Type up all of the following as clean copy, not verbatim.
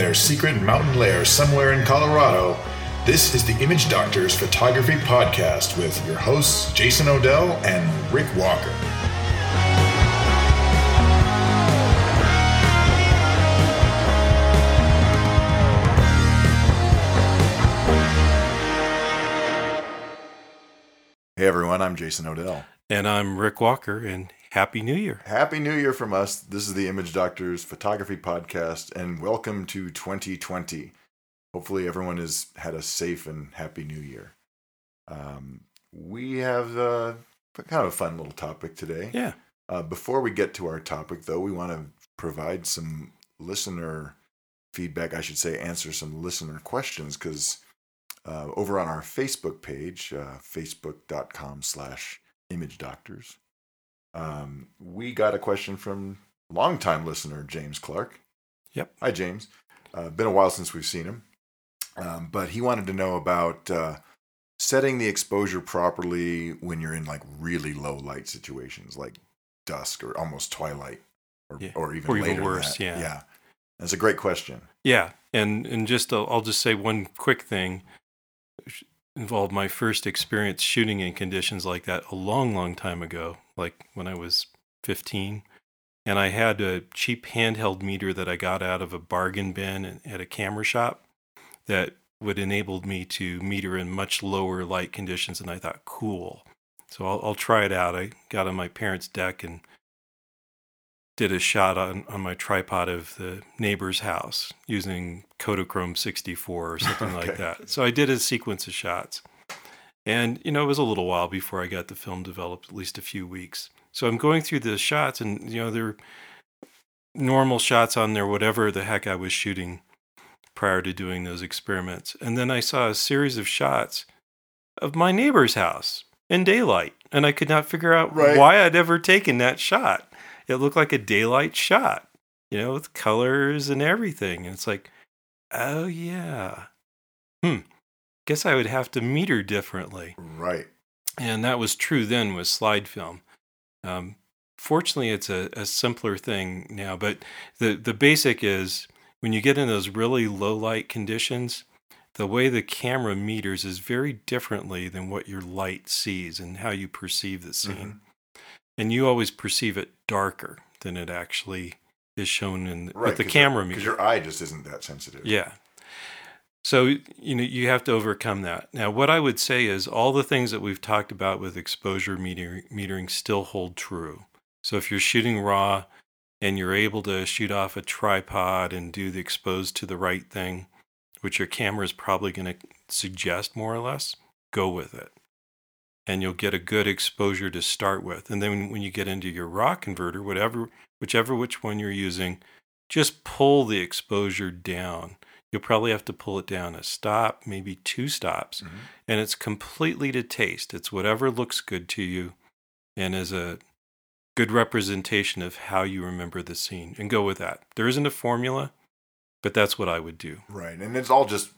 their secret mountain lair somewhere in Colorado, this is the Image Doctors Photography Podcast with your hosts, Jason Odell and Rick Walker. Hey everyone, I'm Jason Odell. And I'm Rick Walker, and Happy New Year. Happy New Year from us. This is the Image Doctors Photography Podcast, and welcome to 2020. Hopefully everyone has had a safe and happy New Year. We have kind of a fun little topic today. Yeah. Before we get to our topic, though, we want to provide some listener feedback. I should say answer some listener questions, because over on our Facebook page, facebook.com/imagedoctors, we got a question from longtime listener James Clark. Yep. Hi, James. Been a while since we've seen him, but he wanted to know about setting the exposure properly when you're in like really low light situations, like dusk or almost twilight, or even later even worse. than that. Yeah. Yeah, that's a great question. Yeah, and I'll just say one quick thing. Involved my first experience shooting in conditions like that a long time ago, like when I was 15. And I had a cheap handheld meter that I got out of a bargain bin at a camera shop that would enable me to meter in much lower light conditions. And I thought, cool. So I'll try it out. I got on my parents' deck and did a shot on my tripod of the neighbor's house using Kodachrome 64 or something like that. So I did a sequence of shots. And, it was a little while before I got the film developed, at least a few weeks. So I'm going through the shots and, there are normal shots on there, whatever the heck I was shooting prior to doing those experiments. And then I saw a series of shots of my neighbor's house in daylight. And I could not figure out why I'd ever taken that shot. It looked like a daylight shot, with colors and everything. And it's like, oh, yeah. Guess I would have to meter differently. Right. And that was true then with slide film. Fortunately, it's a simpler thing now. But the basic is when you get in those really low light conditions, the way the camera meters is very differently than what your light sees and how you perceive the scene. Mm-hmm. And you always perceive it darker than it actually is shown with the camera meter. Because your eye just isn't that sensitive. Yeah. So, you have to overcome that. Now, what I would say is all the things that we've talked about with exposure metering still hold true. So if you're shooting raw and you're able to shoot off a tripod and do the exposed to the right thing, which your camera is probably going to suggest more or less, go with it. And you'll get a good exposure to start with. And then when you get into your raw converter, which one you're using, just pull the exposure down. You'll probably have to pull it down a stop, maybe 2 stops. Mm-hmm. And it's completely to taste. It's whatever looks good to you and is a good representation of how you remember the scene. And go with that. There isn't a formula, but that's what I would do. Right. And it's all just,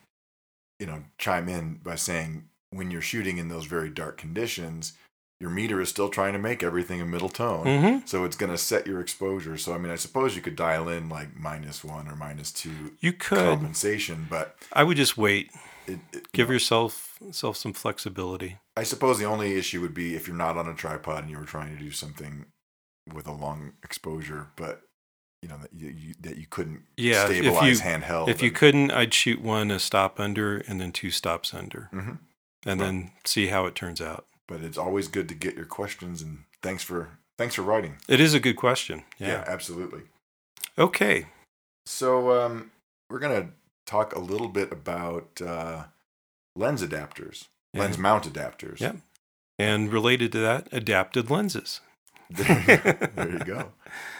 chime in by saying, when you're shooting in those very dark conditions, your meter is still trying to make everything a middle tone. Mm-hmm. So it's going to set your exposure. So, I suppose you could dial in like -1 or -2 you could. Compensation, but I would just wait. Give yourself some flexibility. I suppose the only issue would be if you're not on a tripod and you were trying to do something with a long exposure, but that you couldn't stabilize handheld. If you couldn't, I'd shoot 1 a stop under and then 2 stops under. Mm-hmm. And then see how it turns out. But it's always good to get your questions, and thanks for writing. It is a good question. Yeah, absolutely. Okay. So we're going to talk a little bit about lens adapters, lens mount adapters. Yeah. And related to that, adapted lenses. There you go.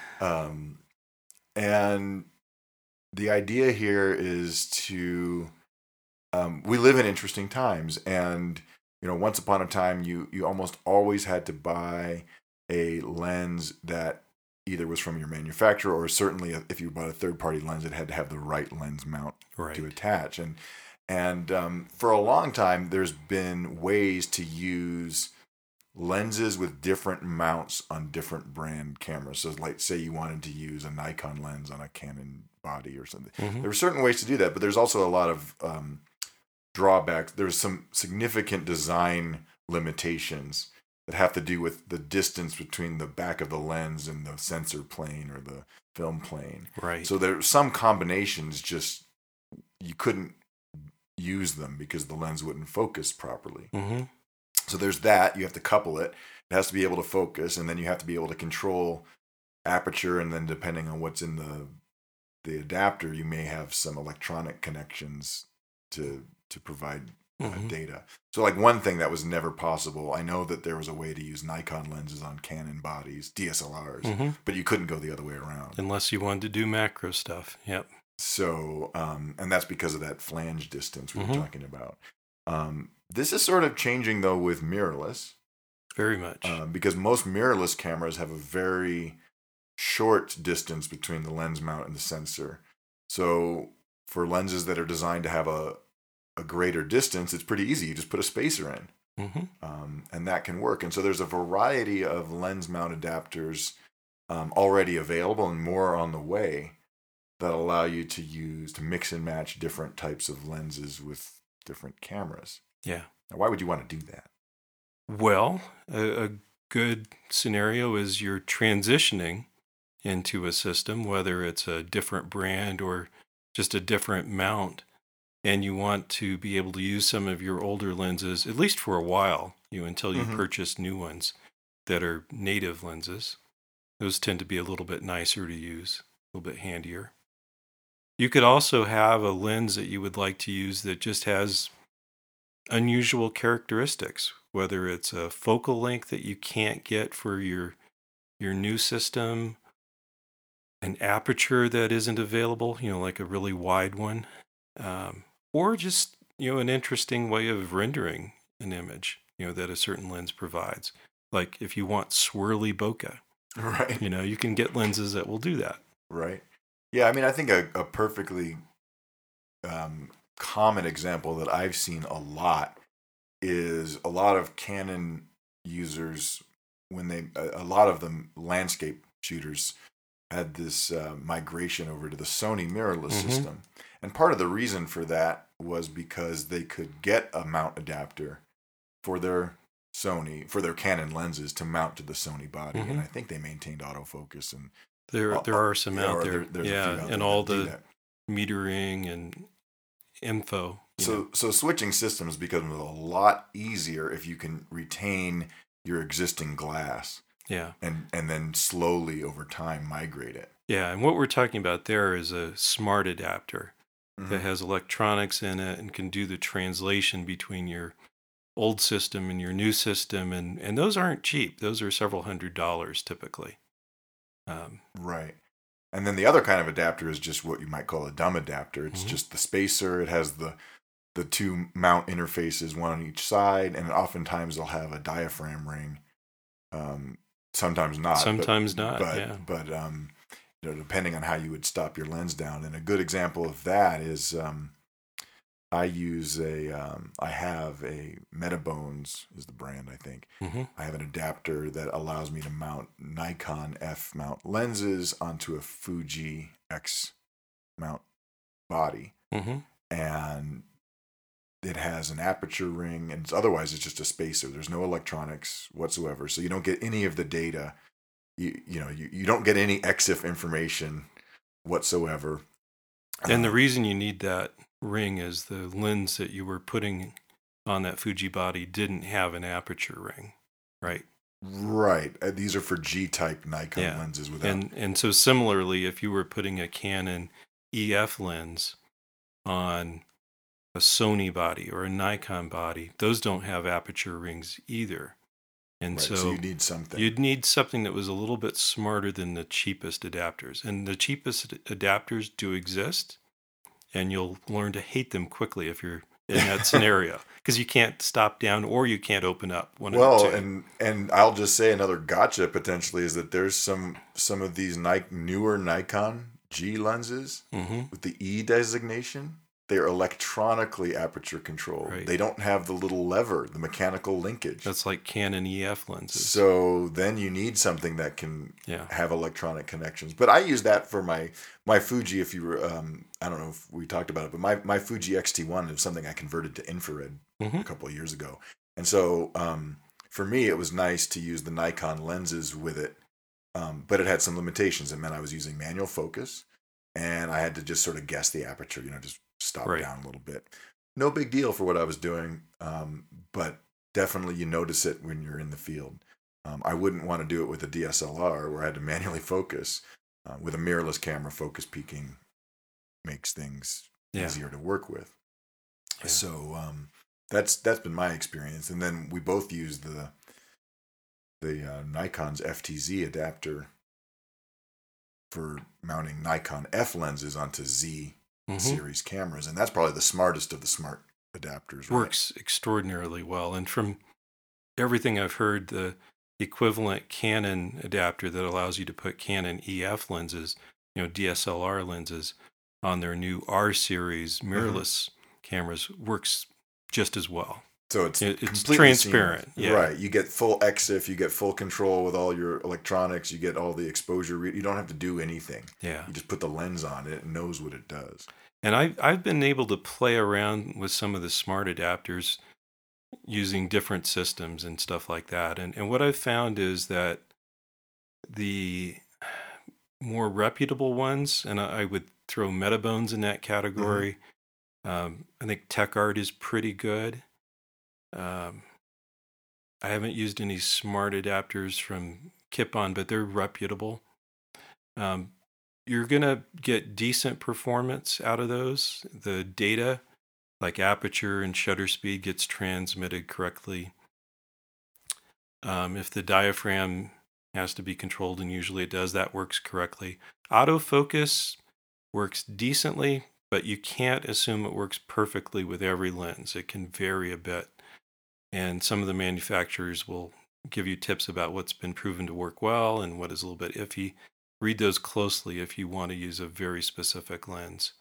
And the idea here is to... we live in interesting times, and once upon a time, you almost always had to buy a lens that either was from your manufacturer, or certainly if you bought a third-party lens, it had to have the right lens mount to attach. And for a long time, there's been ways to use lenses with different mounts on different brand cameras. So like say you wanted to use a Nikon lens on a Canon body or something. Mm-hmm. There are certain ways to do that, but there's also a lot of drawbacks. There's some significant design limitations that have to do with the distance between the back of the lens and the sensor plane or the film plane. Right. So there are some combinations just you couldn't use them because the lens wouldn't focus properly. Mm-hmm. So there's that. You have to couple it. It has to be able to focus, and then you have to be able to control aperture, and then depending on what's in the adapter, you may have some electronic connections to provide data. So like one thing that was never possible, I know that there was a way to use Nikon lenses on Canon bodies, DSLRs, but you couldn't go the other way around. Unless you wanted to do macro stuff. Yep. So, and that's because of that flange distance we were talking about. This is sort of changing though with mirrorless. Very much. Because most mirrorless cameras have a very short distance between the lens mount and the sensor. So for lenses that are designed to have a greater distance, it's pretty easy. You just put a spacer in, and that can work. And so there's a variety of lens mount adapters already available and more on the way that allow you to mix and match different types of lenses with different cameras. Yeah. Now, why would you want to do that? Well, a good scenario is you're transitioning into a system, whether it's a different brand or just a different mount, and you want to be able to use some of your older lenses, at least for a while, until you purchase new ones that are native lenses. Those tend to be a little bit nicer to use, a little bit handier. You could also have a lens that you would like to use that just has unusual characteristics, whether it's a focal length that you can't get for your new system, an aperture that isn't available, like a really wide one, or just, an interesting way of rendering an image, that a certain lens provides. Like if you want swirly bokeh, right? You can get lenses that will do that. Right. Yeah, I mean, I think a perfectly common example that I've seen a lot is a lot of Canon users, a lot of them landscape shooters had this migration over to the Sony mirrorless system. And part of the reason for that was because they could get a mount adapter for their Canon lenses to mount to the Sony body. And I think they maintained autofocus and there are some out there. Yeah, and all the metering and info. So switching systems becomes a lot easier if you can retain your existing glass. Yeah. And then slowly over time migrate it. Yeah, and what we're talking about there is a smart adapter that has electronics in it and can do the translation between your old system and your new system, and those aren't cheap. Those are several $100s typically. Right. And then the other kind of adapter is just what you might call a dumb adapter. It's just the spacer. It has the two mount interfaces, one on each side, and oftentimes they'll have a diaphragm ring. Sometimes not. But depending on how you would stop your lens down. And a good example of that is I have a Metabones is the brand, I think. I have an adapter that allows me to mount Nikon F mount lenses onto a Fuji X mount body. And it has an aperture ring, and otherwise it's just a spacer. There's no electronics whatsoever, so you don't get any of the data. You don't get any EXIF information whatsoever. And the reason you need that ring is the lens that you were putting on that Fuji body didn't have an aperture ring, right? Right. These are for G-type Nikon lenses. And so similarly, if you were putting a Canon EF lens on a Sony body or a Nikon body, those don't have aperture rings either. And right, so you need something. You'd need something that was a little bit smarter than the cheapest adapters. And the cheapest adapters do exist, and you'll learn to hate them quickly if you're in that scenario, because you can't stop down or you can't open up. And I'll just say another gotcha potentially is that there's some of these newer Nikon G lenses with the E designation they're electronically aperture controlled. Right. They don't have the little lever, the mechanical linkage. That's like Canon EF lenses. So then you need something that can Yeah. have electronic connections. But I use that for my Fuji. If you were, I don't know if we talked about it, but my Fuji X-T1 is something I converted to infrared a couple of years ago. And so for me, it was nice to use the Nikon lenses with it. But it had some limitations. It meant I was using manual focus, and I had to just sort of guess the aperture, just stop down a little bit. No big deal for what I was doing, but definitely you notice it when you're in the field. I wouldn't want to do it with a DSLR where I had to manually focus. With a mirrorless camera, focus peaking makes things easier to work with. Yeah. So that's been my experience. And then we both used the Nikon's FTZ adapter for mounting Nikon F lenses onto Z series cameras, and that's probably the smartest of the smart adapters. Right? Works extraordinarily well, and from everything I've heard, the equivalent Canon adapter that allows you to put Canon EF lenses, DSLR lenses, on their new R series mirrorless cameras works just as well. So it's transparent. Yeah. Right. You get full EXIF, you get full control with all your electronics, you get all the exposure. You don't have to do anything. Yeah. You just put the lens on it and knows what it does. And I've been able to play around with some of the smart adapters using different systems and stuff like that. And what I've found is that the more reputable ones, and I would throw Metabones in that category. I think TechArt is pretty good. I haven't used any smart adapters from Kipon, but they're reputable. You're going to get decent performance out of those. The data, like aperture and shutter speed, gets transmitted correctly. If the diaphragm has to be controlled, and usually it does, that works correctly. Autofocus works decently, but you can't assume it works perfectly with every lens. It can vary a bit. And some of the manufacturers will give you tips about what's been proven to work well and what is a little bit iffy. Read those closely if you want to use a very specific lens.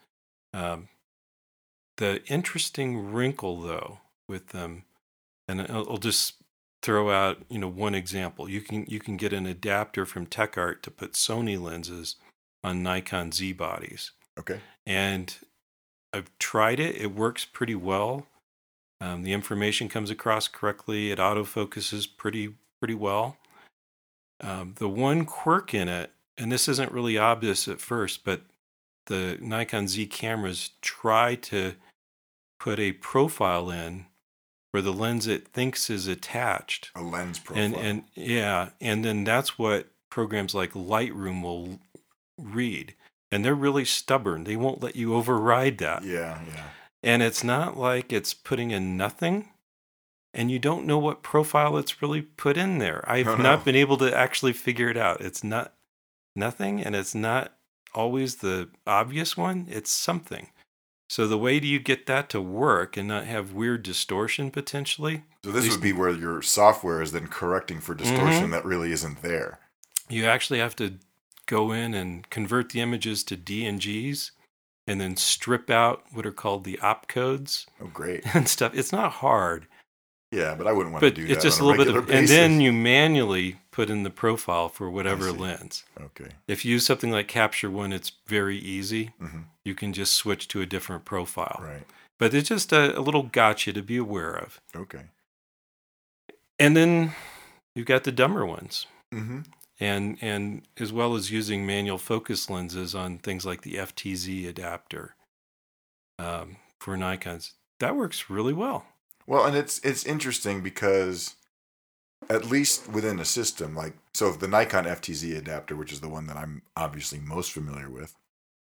The interesting wrinkle, though, with them, and I'll just throw out one example. You can get an adapter from TechArt to put Sony lenses on Nikon Z bodies. Okay. And I've tried it. It works pretty well. The information comes across correctly. It autofocuses pretty well. The one quirk in it, and this isn't really obvious at first, but the Nikon Z cameras try to put a profile in where the lens it thinks is attached. A lens profile. And then that's what programs like Lightroom will read. And they're really stubborn. They won't let you override that. Yeah. And it's not like it's putting in nothing, and you don't know what profile it's really put in there. I've not been able to actually figure it out. It's not nothing, and it's not always the obvious one. It's something. So the way do you get that to work and not have weird distortion potentially? So this would be where your software is then correcting for distortion that really isn't there. You actually have to go in and convert the images to DNGs and then strip out what are called the opcodes. Oh, great. And stuff. It's not hard. Yeah, but I wouldn't want to do that. It's just a little bit of, and then you manually put in the profile for whatever lens. Okay. If you use something like Capture One, it's very easy. You can just switch to a different profile. Right. But it's just a little gotcha to be aware of. Okay. And then you've got the dumber ones. Mm-hmm. And as well as using manual focus lenses on things like the FTZ adapter for Nikons, that works really well. Well, and it's interesting because at least within a system, so the Nikon FTZ adapter, which is the one that I'm obviously most familiar with,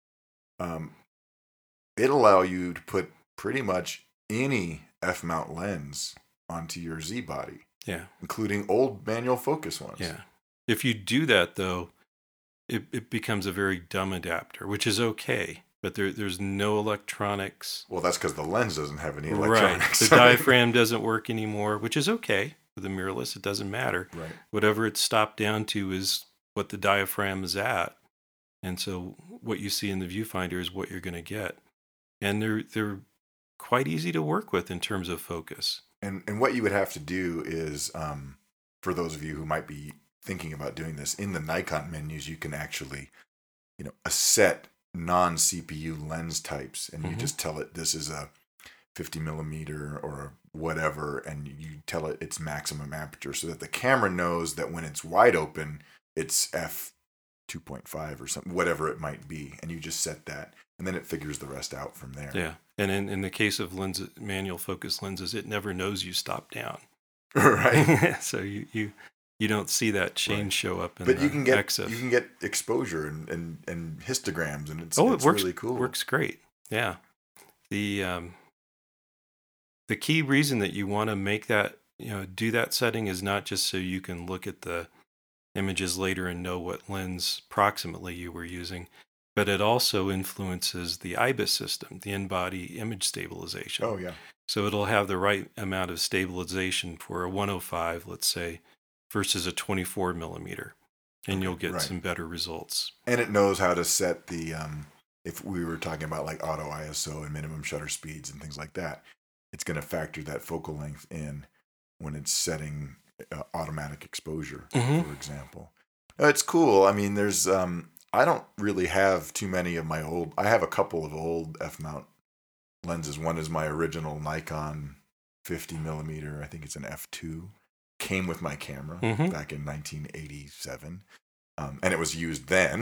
it allow you to put pretty much any F-mount lens onto your Z body. Yeah. Including old manual focus ones. Yeah. If you do that, though, it becomes a very dumb adapter, which is okay. But there's no electronics. Well, that's because the lens doesn't have any electronics. Right. The diaphragm doesn't work anymore, which is okay. With the mirrorless, it doesn't matter. Right. Whatever it's stopped down to is what the diaphragm is at. And so what you see in the viewfinder is what you're going to get. and they're quite easy to work with in terms of focus. And what you would have to do is, for those of you who might be thinking about doing this, in the Nikon menus, you can actually, set non-CPU lens types, and you just tell it this is a 50 millimeter or whatever, and you tell it its maximum aperture, so that the camera knows that when it's wide open, it's f 2.5 or something, whatever it might be, and you just set that, and then it figures the rest out from there. Yeah, and in the case of manual focus lenses, it never knows you stop down. Right. So you don't see that change show up in but the you can get EXIF. You can get exposure and histograms, and it's works really cool. Works great. Yeah. The key reason that you want to make that, do that setting is not just so you can look at the images later and know what lens approximately you were using, but it also influences the IBIS system, the in-body image stabilization. Oh, yeah. So it'll have the right amount of stabilization for a 105, let's say, versus a 24 millimeter, and you'll get some better results. And it knows how to set the, if we were talking about like auto ISO and minimum shutter speeds and things like that, it's going to factor that focal length in when it's setting automatic exposure, for example. It's cool. I mean, there's, I don't really have too many of my I have a couple of old F-mount lenses. One is my original Nikon 50 millimeter. I think it's an F2. Came with my camera back in 1987. And it was used then.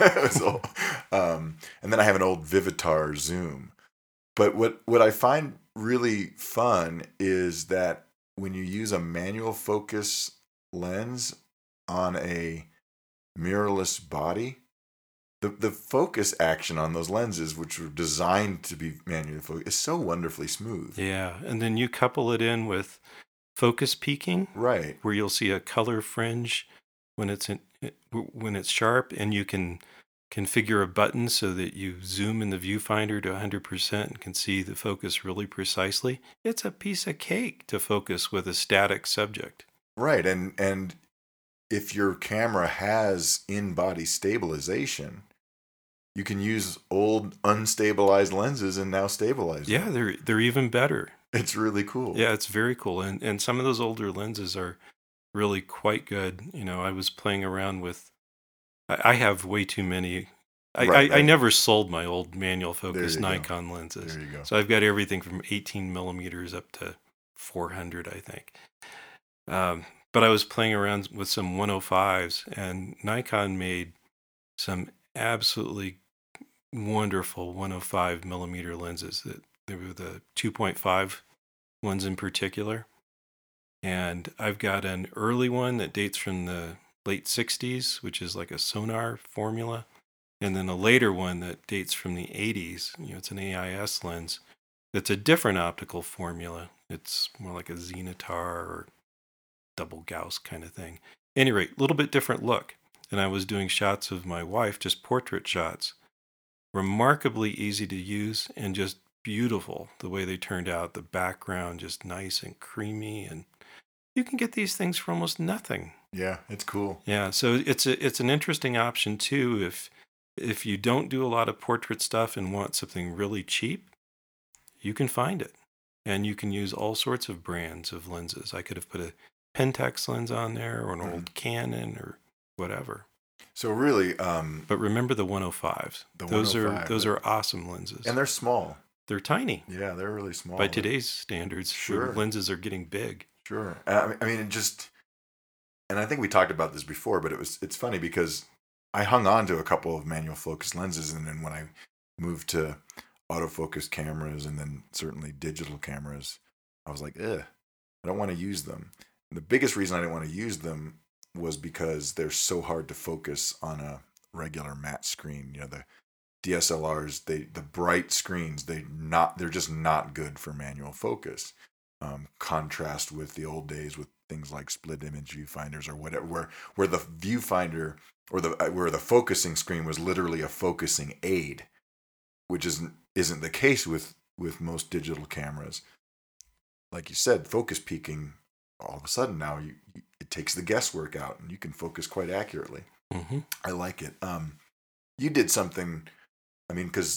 And then I have an old Vivitar Zoom. But what I find really fun is that when you use a manual focus lens on a mirrorless body, the focus action on those lenses, which were designed to be manually focused, is so wonderfully smooth. Yeah, and then you couple it in with focus peaking, right, where you'll see a color fringe when it's sharp, and you can configure a button so that you zoom in the viewfinder to 100% and can see the focus really precisely. It's a piece of cake to focus with a static subject. Right, and if your camera has in-body stabilization, you can use old unstabilized lenses and now stabilize them. Yeah, they're even better. It's really cool. Yeah, it's very cool. And some of those older lenses are really quite good. I was playing around with, I have way too many. I never sold my old manual focus Nikon lenses. There you go. So I've got everything from 18 millimeters up to 400, I think. But I was playing around with some 105s, and Nikon made some absolutely wonderful 105 millimeter lenses. They were the 2.5 ones in particular. And I've got an early one that dates from the late 60s, which is like a sonar formula. And then a later one that dates from the 80s. It's an AIS lens. It's a different optical formula. It's more like a Zenitar or double Gauss kind of thing. At any rate, a little bit different look. And I was doing shots of my wife, just portrait shots. Remarkably easy to use and just beautiful the way they turned out. The background just nice and creamy, and you can get these things for almost nothing. Yeah, it's cool. Yeah, so it's an interesting option too if you don't do a lot of portrait stuff and want something really cheap, you can find it. And you can use all sorts of brands of lenses. I could have put a Pentax lens on there or an old Canon or whatever. So really, but remember the 105s. Those are awesome lenses, and they're small. They're tiny. Yeah, they're really small by today's standards. Sure, lenses are getting big. Sure, I mean, it just, and I think we talked about this before, but it's funny because I hung on to a couple of manual focus lenses, and then when I moved to autofocus cameras and then certainly digital cameras, I was like, I don't want to use them. And the biggest reason I didn't want to use them was because they're so hard to focus on a regular matte screen. The DSLRs, the bright screens, they're just not good for manual focus. Contrast with the old days with things like split image viewfinders or whatever, where the viewfinder or where the focusing screen was literally a focusing aid, which isn't the case with most digital cameras. Like you said, focus peaking, all of a sudden now it takes the guesswork out and you can focus quite accurately. Mm-hmm. I like it. You did something, I mean, because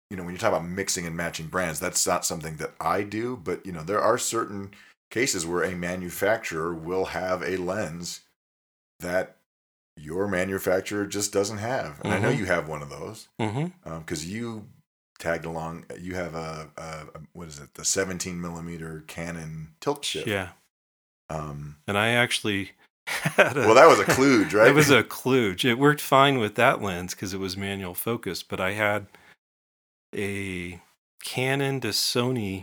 when you talk about mixing and matching brands, that's not something that I do, but there are certain cases where a manufacturer will have a lens that your manufacturer just doesn't have. And I know you have one of those because you tagged along. You have a what is it? The 17 millimeter Canon tilt shift. Yeah. And I actually had well, that was a kludge, right? It was a kludge. It worked fine with that lens because it was manual focus, but I had a Canon to Sony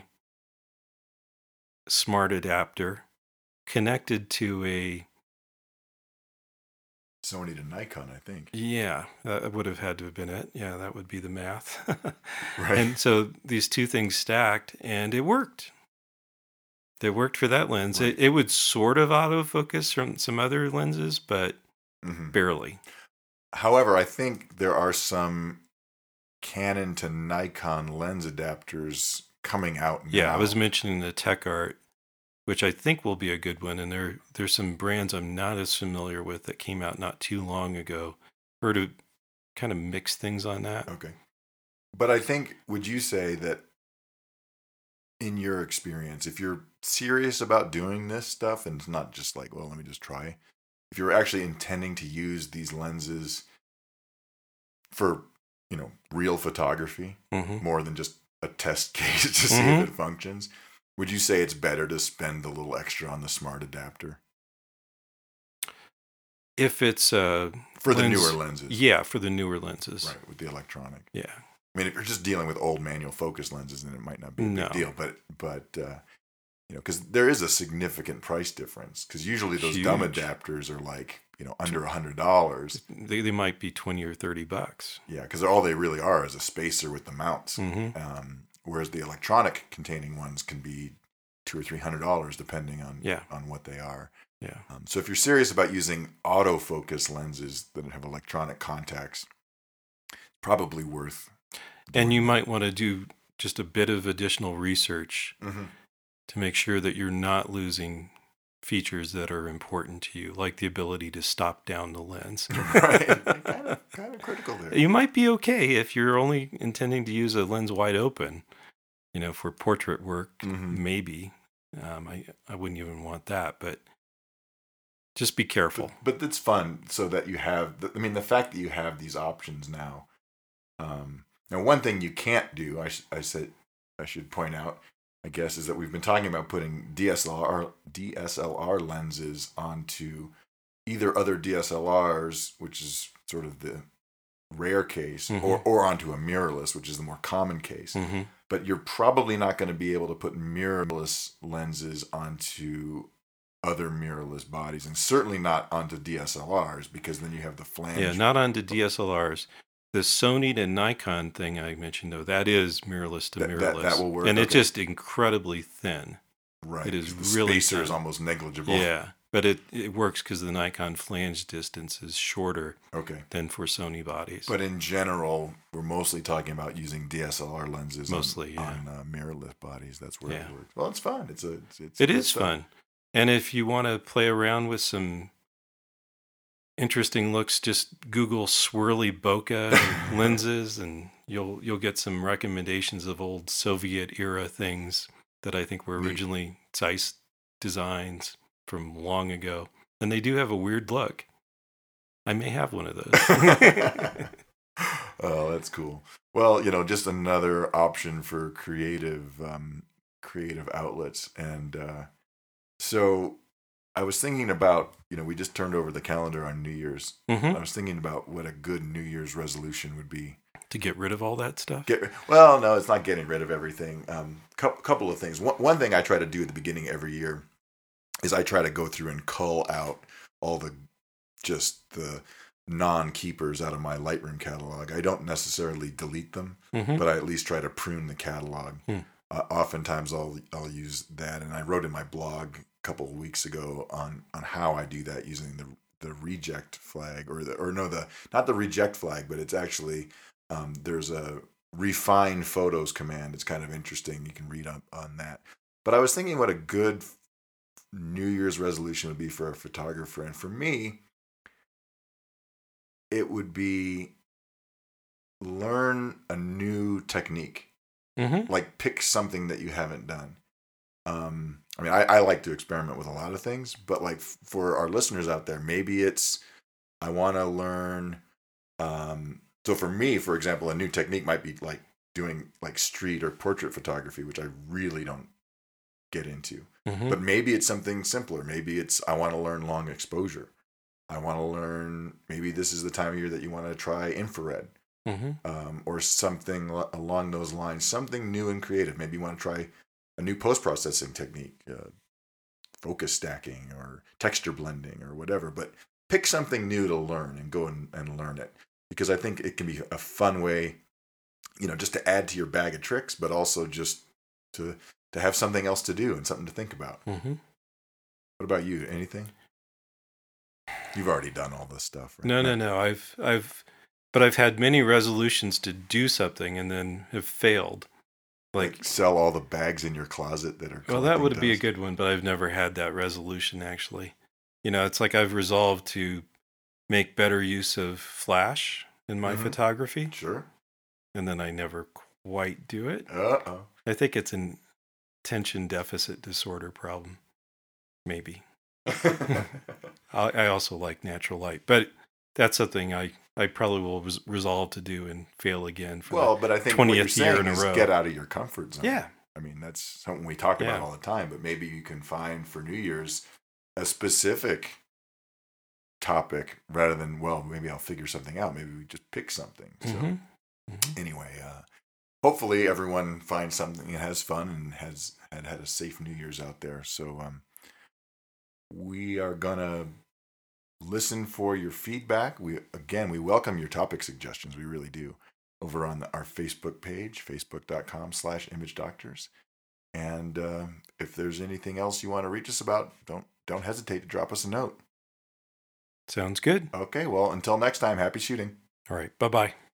smart adapter connected to a Sony to Nikon, I think. Yeah, that would have had to have been it. Yeah, that would be the math. Right. And so these two things stacked, and it worked. It worked for that lens. Right. It would sort of autofocus from some other lenses, but barely. However, I think there are some Canon to Nikon lens adapters coming out now. Yeah, I was mentioning the TechArt, which I think will be a good one. And there's some brands I'm not as familiar with that came out not too long ago. Or to kind of mix things on that. Okay. But I think, would you say that in your experience, if you're serious about doing this stuff and it's not just like, well, let me just try, if you're actually intending to use these lenses for, real photography more than just a test case to see if it functions, would you say it's better to spend a little extra on the smart adapter? If it's for the newer lenses. Yeah, for the newer lenses. Right, with the electronic. Yeah. I mean, if you're just dealing with old manual focus lenses, then it might not be a big deal. But because there is a significant price difference. Because usually those dumb adapters are like, under $100. They might be $20 or $30. Yeah, because all they really are is a spacer with the mounts. Whereas the electronic containing ones can be $200 or $300 depending on what they are. Yeah. So if you're serious about using autofocus lenses that have electronic contacts, it's probably worth. And you might want to do just a bit of additional research to make sure that you're not losing features that are important to you, like the ability to stop down the lens. Right. kind of critical there. You might be okay if you're only intending to use a lens wide open, for portrait work, maybe. I wouldn't even want that, but just be careful. But it's fun so that you have, the fact that you have these options now. Now, one thing you can't do, I should point out, I guess, is that we've been talking about putting DSLR lenses onto either other DSLRs, which is sort of the rare case, or onto a mirrorless, which is the more common case. But you're probably not going to be able to put mirrorless lenses onto other mirrorless bodies, and certainly not onto DSLRs, because then you have the flange. Yeah, not onto DSLRs. The Sony to Nikon thing I mentioned, though, that is mirrorless to mirrorless. That will work. And it's just incredibly thin. Right. It is the really spacer thin. is almost negligible. Yeah, but it works because the Nikon flange distance is shorter than for Sony bodies. But in general, we're mostly talking about using DSLR lenses on mirrorless bodies. That's where it works. Well, it's fun. It is fun. And if you want to play around with some interesting looks, just Google swirly bokeh lenses, and you'll get some recommendations of old Soviet era things that I think were originally Zeiss designs from long ago, and they do have a weird look. I may have one of those. Oh, that's cool. Well, just another option for creative outlets, and so I was thinking about, we just turned over the calendar on New Year's. I was thinking about what a good New Year's resolution would be. To get rid of all that stuff? Well, no, it's not getting rid of everything. Couple of things. One thing I try to do at the beginning of every year is I try to go through and cull out all the non-keepers out of my Lightroom catalog. I don't necessarily delete them, but I at least try to prune the catalog. Oftentimes I'll use that, and I wrote in my blog a couple of weeks ago on how I do that using the reject flag, not the reject flag, but it's actually there's a refine photos command. It's kind of interesting. You can read on that. But I was thinking what a good New Year's resolution would be for a photographer, and for me, it would be learn a new technique. Mm-hmm. Like pick something that you haven't done. I mean, I like to experiment with a lot of things, but like for our listeners out there, maybe it's I want to learn. So for me, for example, a new technique might be like doing like street or portrait photography, which I really don't get into. Mm-hmm. But maybe it's something simpler. Maybe it's I want to learn long exposure. I want to learn. Maybe this is the time of year that you want to try infrared. Or something along those lines, something new and creative. Maybe you want to try a new post-processing technique, focus stacking or texture blending or whatever. But pick something new to learn and go and learn it, because I think it can be a fun way, just to add to your bag of tricks, but also just to have something else to do and something to think about. Mm-hmm. What about you? Anything? You've already done all this stuff, right? No. I've had many resolutions to do something and then have failed. Like sell all the bags in your closet that are. Well, that would be a good one, but I've never had that resolution actually. It's like I've resolved to make better use of flash in my photography. Sure. And then I never quite do it. Uh-oh. I think it's an attention deficit disorder problem. Maybe. I also like natural light, but that's something I probably will resolve to do and fail again for but I think 20th year in a row. Get out of your comfort zone. Yeah. I mean, that's something we talk about all the time, but maybe you can find for New Year's a specific topic rather than, maybe I'll figure something out. Maybe we just pick something. So anyway, hopefully everyone finds something and has fun and had a safe New Year's out there. So we are going to listen for your feedback. We welcome your topic suggestions. We really do. Over on our Facebook page, facebook.com/imagedoctors. And if there's anything else you want to reach us about, don't hesitate to drop us a note. Sounds good. Okay, well, until next time, happy shooting. All right, bye-bye.